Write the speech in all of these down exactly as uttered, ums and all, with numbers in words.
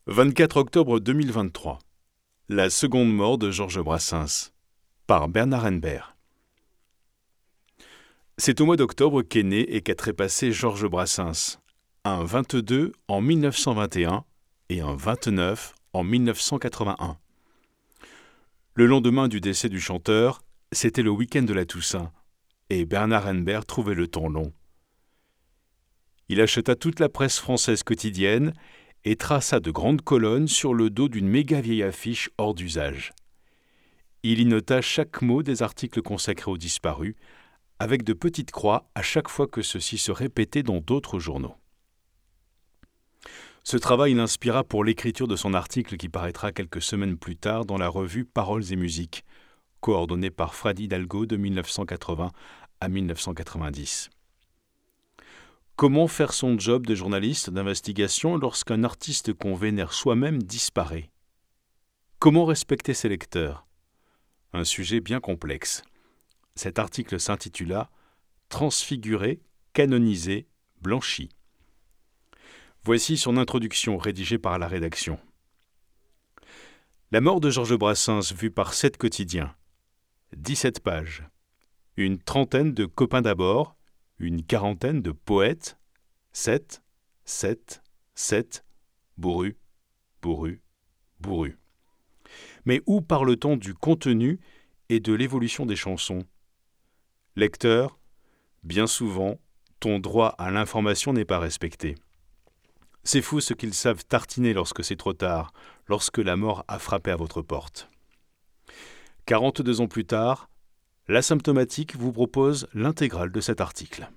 vingt-quatre octobre deux mille vingt-trois. La seconde mort de Georges Brassens, par Bernard Henneberg. C'est au mois d'octobre qu'est né et qu'a trépassé Georges Brassens, un vingt-deux en mille neuf cent vingt et un et un vingt-neuf en mille neuf cent quatre-vingt-un. Le lendemain du décès du chanteur, c'était le week-end de la Toussaint, et Bernard Henneberg trouvait le temps long. Il acheta toute la presse française quotidienne et traça de grandes colonnes sur le dos d'une méga vieille affiche hors d'usage. Il y nota chaque mot des articles consacrés aux disparus, avec de petites croix à chaque fois que ceci se répétait dans d'autres journaux. Ce travail l'inspira pour l'écriture de son article qui paraîtra quelques semaines plus tard dans la revue Paroles et musiques, coordonnée par Fred Hidalgo de mille neuf cent quatre-vingts à mille neuf cent quatre-vingt-dix. Comment faire son job de journaliste d'investigation lorsqu'un artiste qu'on vénère soi-même disparaît? Comment respecter ses lecteurs? Un sujet bien complexe. Cet article s'intitula « Transfiguré, canonisé, blanchi ». Voici son introduction rédigée par la rédaction. La mort de Georges Brassens vue par sept quotidiens. dix-sept pages. Une trentaine de copains d'abord, une quarantaine de poètes. sept, sept, sept, bourru, bourru, bourru. Mais où parle-t-on du contenu et de l'évolution des chansons? Lecteur, bien souvent, ton droit à l'information n'est pas respecté. C'est fou ce qu'ils savent tartiner lorsque c'est trop tard, lorsque la mort a frappé à votre porte. quarante-deux ans plus tard, l'Asymptomatique vous propose l'intégrale de cet article.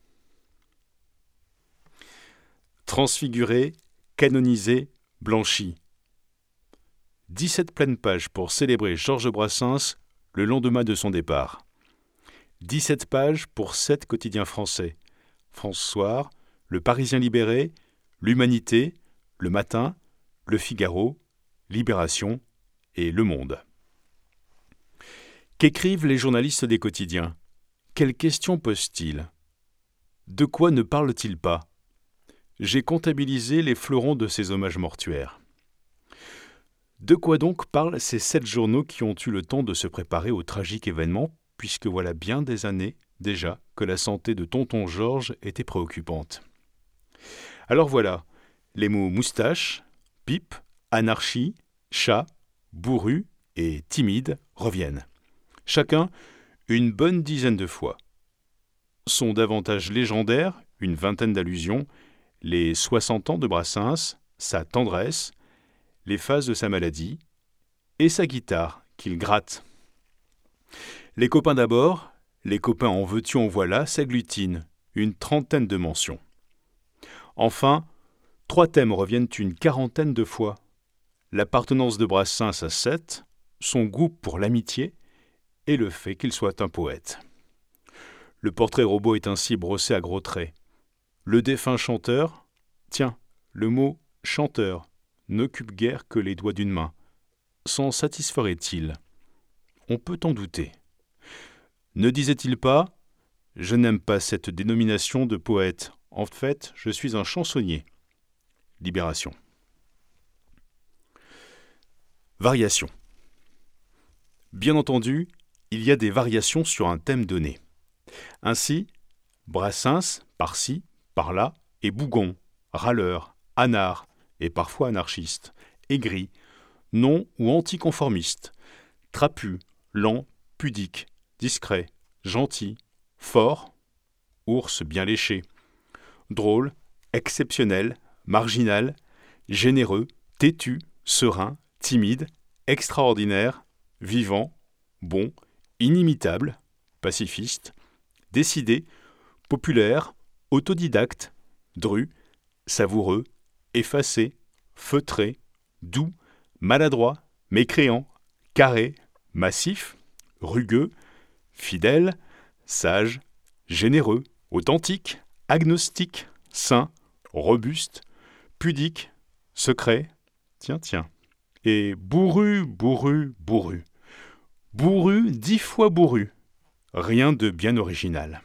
Transfiguré, canonisé, blanchi. dix-sept pleines pages pour célébrer Georges Brassens le lendemain de son départ. dix-sept pages pour sept quotidiens français. France Soir, Le Parisien Libéré, L'Humanité, Le Matin, Le Figaro, Libération et Le Monde. Qu'écrivent les journalistes des quotidiens? Quelles questions posent-ils? De quoi ne parlent-ils pas? J'ai comptabilisé les fleurons de ces hommages mortuaires. De quoi donc parlent ces sept journaux qui ont eu le temps de se préparer au tragique événement, puisque voilà bien des années déjà que la santé de tonton Georges était préoccupante. Alors voilà, les mots moustache, pipe, anarchie, chat, bourru et timide reviennent. Chacun une bonne dizaine de fois. Sont davantage légendaires, une vingtaine d'allusions, les soixante ans de Brassens, sa tendresse, les phases de sa maladie, et sa guitare qu'il gratte. Les copains d'abord, les copains en veux-tu en voilà s'agglutinent, une trentaine de mentions. Enfin, trois thèmes reviennent une quarantaine de fois. L'appartenance de Brassens à sept, son goût pour l'amitié et le fait qu'il soit un poète. Le portrait robot est ainsi brossé à gros traits. Le défunt chanteur, tiens, le mot « chanteur » n'occupe guère que les doigts d'une main. S'en satisferait-il? On peut en douter. Ne disait-il pas « Je n'aime pas cette dénomination de poète. En fait, je suis un chansonnier. » Libération. Variation. Bien entendu, il y a des variations sur un thème donné. Ainsi, Brassens, par-ci, par-là, est bougon, râleur, anard, et parfois anarchiste, aigri, non ou anticonformiste, trapu, lent, pudique, discret, gentil, fort, ours bien léché, drôle, exceptionnel, marginal, généreux, têtu, serein, timide, extraordinaire, vivant, bon, inimitable, pacifiste, décidé, populaire, autodidacte, dru, savoureux, effacé, feutré, doux, maladroit, mécréant, carré, massif, rugueux, fidèle, sage, généreux, authentique, agnostique, sain, robuste, pudique, secret, tiens, tiens, et bourru, bourru, bourru. Bourru, dix fois bourru. Rien de bien original.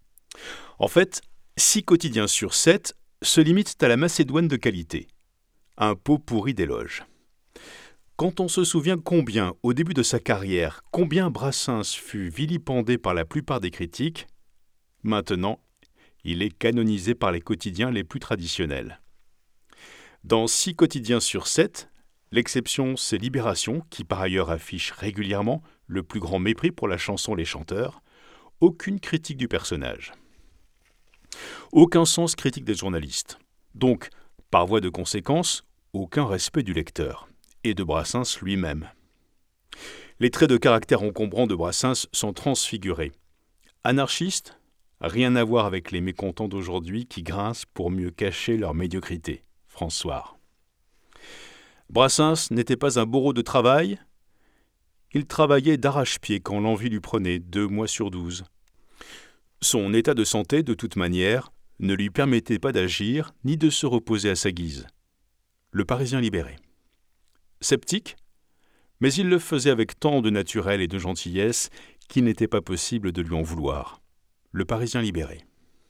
En fait, six quotidiens sur sept se limitent à la macédoine de qualité. Un pot pourri d'éloges. Quand on se souvient combien, au début de sa carrière, combien Brassens fut vilipendé par la plupart des critiques, maintenant, il est canonisé par les quotidiens les plus traditionnels. Dans six quotidiens sur sept, l'exception c'est Libération, qui par ailleurs affiche régulièrement le plus grand mépris pour la chanson Les Chanteurs, aucune critique du personnage. Aucun sens critique des journalistes. Donc, par voie de conséquence, aucun respect du lecteur. Et de Brassens lui-même. Les traits de caractère encombrants de Brassens sont transfigurés. Anarchiste, rien à voir avec les mécontents d'aujourd'hui qui grincent pour mieux cacher leur médiocrité. François. Brassens n'était pas un bourreau de travail. Il travaillait d'arrache-pied quand l'envie lui prenait, deux mois sur douze. Son état de santé, de toute manière, ne lui permettait pas d'agir ni de se reposer à sa guise. Le Parisien libéré. Sceptique, mais il le faisait avec tant de naturel et de gentillesse qu'il n'était pas possible de lui en vouloir. Le Parisien libéré.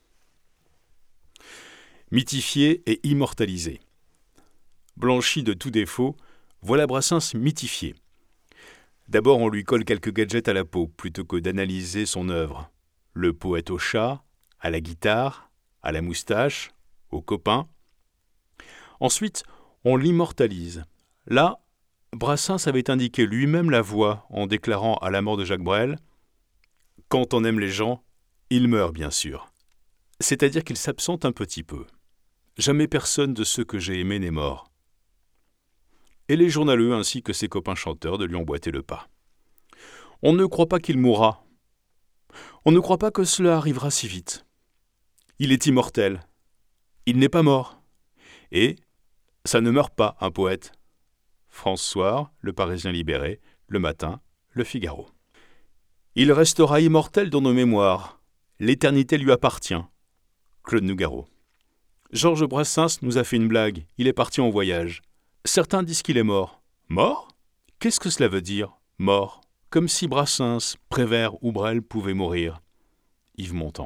Mythifié et immortalisé. Blanchi de tout défaut, voilà Brassens mythifié. D'abord, on lui colle quelques gadgets à la peau, plutôt que d'analyser son œuvre. Le poète au chat, à la guitare, à la moustache, au copain. Ensuite, on l'immortalise. Là, Brassens avait indiqué lui-même la voie en déclarant à la mort de Jacques Brel « Quand on aime les gens, ils meurent bien sûr. » C'est-à-dire qu'ils s'absentent un petit peu. Jamais personne de ceux que j'ai aimés n'est mort. Et les journaleux ainsi que ses copains chanteurs de lui emboîter le pas. On ne croit pas qu'il mourra. On ne croit pas que cela arrivera si vite. Il est immortel. Il n'est pas mort. Et ça ne meurt pas, un poète. François, Le Parisien libéré, Le Matin, Le Figaro. Il restera immortel dans nos mémoires. L'éternité lui appartient. Claude Nougaro. Georges Brassens nous a fait une blague. Il est parti en voyage. Certains disent qu'il est mort. Mort ? Qu'est-ce que cela veut dire, mort ? Comme si Brassens, Prévert ou Brel pouvaient mourir. Yves Montand.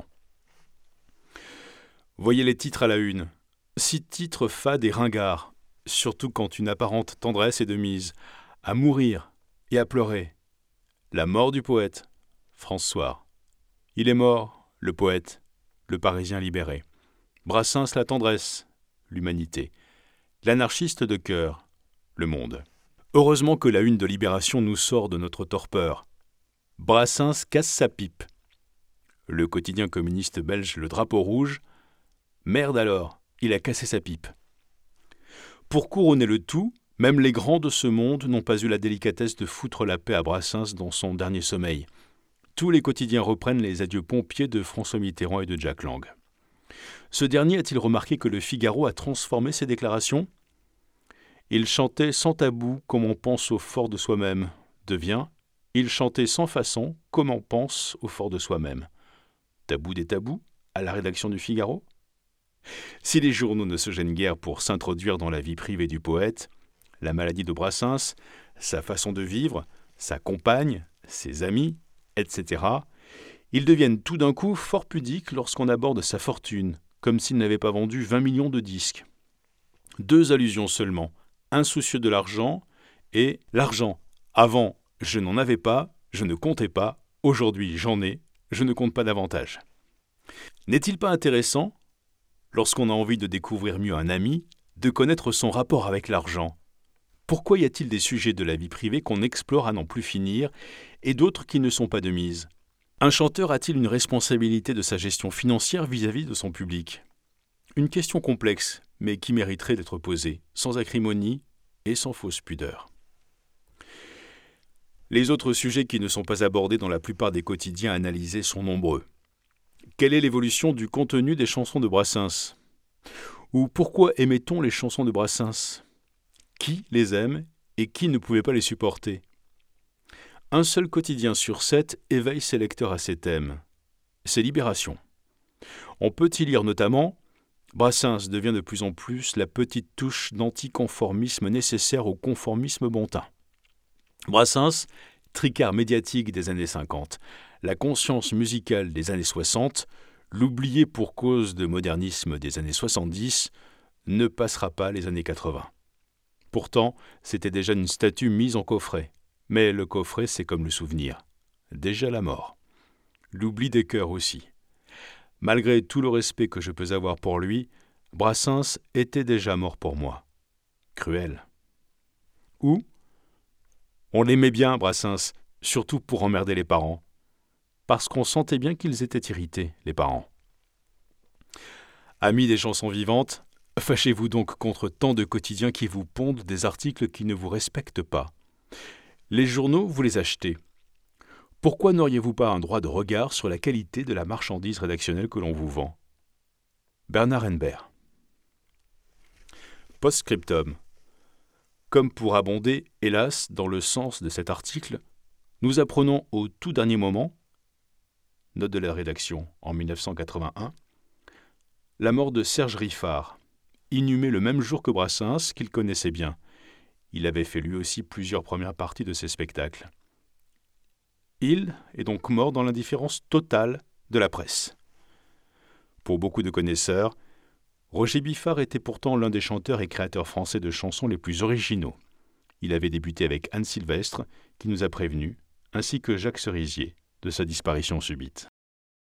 Voyez les titres à la une. Six titres fades et ringards. Surtout quand une apparente tendresse est de mise, à mourir et à pleurer. La mort du poète, François. Il est mort, le poète, le Parisien libéré. Brassens, la tendresse, l'humanité. L'anarchiste de cœur, le monde. Heureusement que la une de Libération nous sort de notre torpeur. Brassens casse sa pipe. Le quotidien communiste belge Le Drapeau rouge. Merde alors, il a cassé sa pipe. Pour couronner le tout, même les grands de ce monde n'ont pas eu la délicatesse de foutre la paix à Brassens dans son dernier sommeil. Tous les quotidiens reprennent les adieux pompiers de François Mitterrand et de Jack Lang. Ce dernier a-t-il remarqué que le Figaro a transformé ses déclarations ? Il chantait sans tabou comme on pense au fort de soi-même. Devient « Il chantait sans façon comme on pense au fort de soi-même ». Tabou des tabous à la rédaction du Figaro ? Si les journaux ne se gênent guère pour s'introduire dans la vie privée du poète, la maladie de Brassens, sa façon de vivre, sa compagne, ses amis, et cetera, ils deviennent tout d'un coup fort pudiques lorsqu'on aborde sa fortune, comme s'il n'avait pas vendu vingt millions de disques. Deux allusions seulement, insoucieux de l'argent et l'argent. Avant, je n'en avais pas, je ne comptais pas, aujourd'hui j'en ai, je ne compte pas davantage. N'est-il pas intéressant, lorsqu'on a envie de découvrir mieux un ami, de connaître son rapport avec l'argent ? Pourquoi y a-t-il des sujets de la vie privée qu'on explore à n'en plus finir et d'autres qui ne sont pas de mise ? Un chanteur a-t-il une responsabilité de sa gestion financière vis-à-vis de son public ? Une question complexe, mais qui mériterait d'être posée, sans acrimonie et sans fausse pudeur. Les autres sujets qui ne sont pas abordés dans la plupart des quotidiens analysés sont nombreux. Quelle est l'évolution du contenu des chansons de Brassens ? Ou pourquoi aimait-on les chansons de Brassens ? Qui les aime et qui ne pouvait pas les supporter ? Un seul quotidien sur sept éveille ses lecteurs à ces thèmes. C'est Libération. On peut y lire notamment « Brassens devient de plus en plus la petite touche d'anticonformisme nécessaire au conformisme bontain. » Brassens, tricard médiatique des années cinquante, la conscience musicale des années soixante, l'oublié pour cause de modernisme des années soixante-dix, ne passera pas les années quatre-vingts. Pourtant, c'était déjà une statue mise en coffret. Mais le coffret, c'est comme le souvenir. Déjà la mort. L'oubli des cœurs aussi. Malgré tout le respect que je peux avoir pour lui, Brassens était déjà mort pour moi. Cruel. Ou on l'aimait bien, Brassens, surtout pour emmerder les parents. Parce qu'on sentait bien qu'ils étaient irrités, les parents. Amis des chansons vivantes, fâchez-vous donc contre tant de quotidiens qui vous pondent des articles qui ne vous respectent pas. Les journaux, vous les achetez. Pourquoi n'auriez-vous pas un droit de regard sur la qualité de la marchandise rédactionnelle que l'on vous vend ? Bernard Henbert. Post-scriptum. Comme pour abonder, hélas, dans le sens de cet article, nous apprenons au tout dernier moment, note de la rédaction en mille neuf cent quatre-vingt-un, la mort de Serge Riffard, inhumé le même jour que Brassens, qu'il connaissait bien. Il avait fait lui aussi plusieurs premières parties de ses spectacles. Il est donc mort dans l'indifférence totale de la presse. Pour beaucoup de connaisseurs, Roger Biffard était pourtant l'un des chanteurs et créateurs français de chansons les plus originaux. Il avait débuté avec Anne Sylvestre, qui nous a prévenus, ainsi que Jacques Cerisier, de sa disparition subite.